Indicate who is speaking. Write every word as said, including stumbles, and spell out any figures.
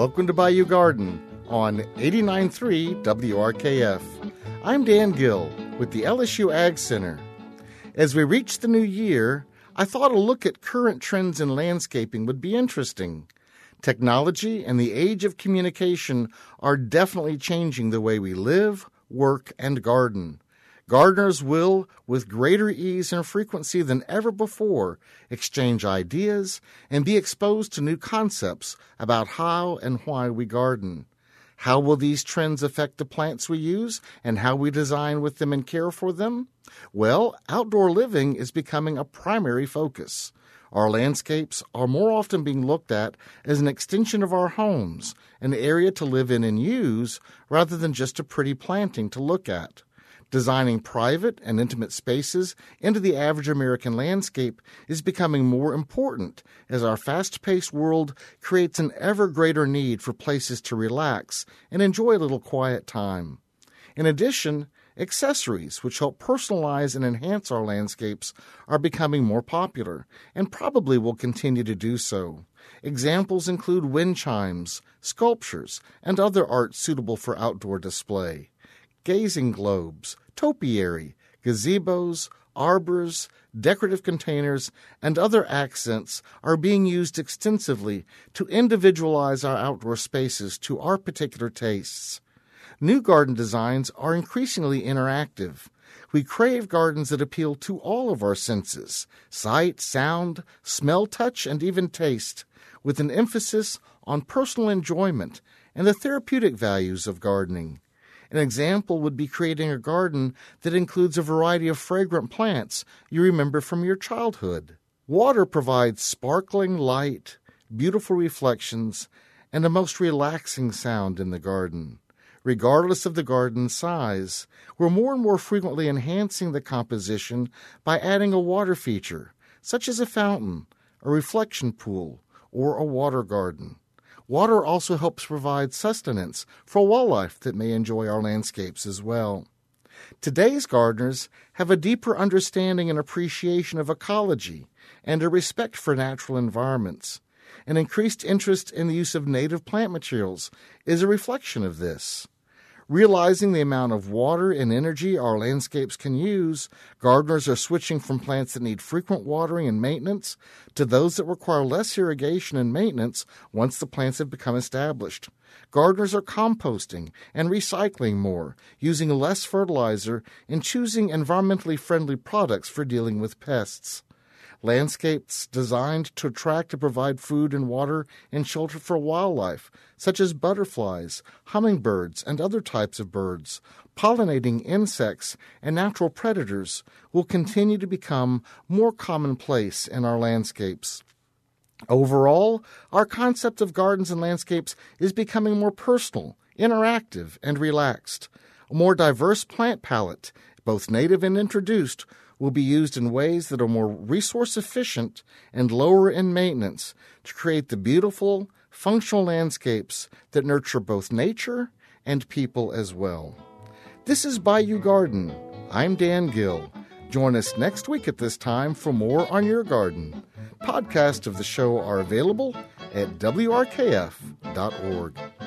Speaker 1: Welcome to Bayou Garden on eighty-nine point three W R K F. I'm Dan Gill with the L S U Ag Center. As we reach the new year, I thought a look at current trends in landscaping would be interesting. Technology and the age of communication are definitely changing the way we live, work, and garden. Gardeners will, with greater ease and frequency than ever before, exchange ideas and be exposed to new concepts about how and why we garden. How will these trends affect the plants we use and how we design with them and care for them? Well, outdoor living is becoming a primary focus. Our landscapes are more often being looked at as an extension of our homes, an area to live in and use, rather than just a pretty planting to look at. Designing private and intimate spaces into the average American landscape is becoming more important as our fast-paced world creates an ever greater need for places to relax and enjoy a little quiet time. In addition, accessories which help personalize and enhance our landscapes are becoming more popular and probably will continue to do so. Examples include wind chimes, sculptures, and other art suitable for outdoor display. Gazing globes, topiary, gazebos, arbors, decorative containers, and other accents are being used extensively to individualize our outdoor spaces to our particular tastes. New garden designs are increasingly interactive. We crave gardens that appeal to all of our senses, sight, sound, smell, touch, and even taste, with an emphasis on personal enjoyment and the therapeutic values of gardening. An example would be creating a garden that includes a variety of fragrant plants you remember from your childhood. Water provides sparkling light, beautiful reflections, and a most relaxing sound in the garden. Regardless of the garden's size, we're more and more frequently enhancing the composition by adding a water feature, such as a fountain, a reflection pool, or a water garden. Water also helps provide sustenance for wildlife that may enjoy our landscapes as well. Today's gardeners have a deeper understanding and appreciation of ecology and a respect for natural environments. An increased interest in the use of native plant materials is a reflection of this. Realizing the amount of water and energy our landscapes can use, gardeners are switching from plants that need frequent watering and maintenance to those that require less irrigation and maintenance once the plants have become established. Gardeners are composting and recycling more, using less fertilizer, and choosing environmentally friendly products for dealing with pests. Landscapes designed to attract and provide food and water and shelter for wildlife, such as butterflies, hummingbirds, and other types of birds, pollinating insects, and natural predators, will continue to become more commonplace in our landscapes. Overall, our concept of gardens and landscapes is becoming more personal, interactive, and relaxed. A more diverse plant palette, both native and introduced, will be used in ways that are more resource efficient and lower in maintenance to create the beautiful, functional landscapes that nurture both nature and people as well. This is Bayou Garden. I'm Dan Gill. Join us next week at this time for more on your garden. Podcasts of the show are available at W R K F dot org.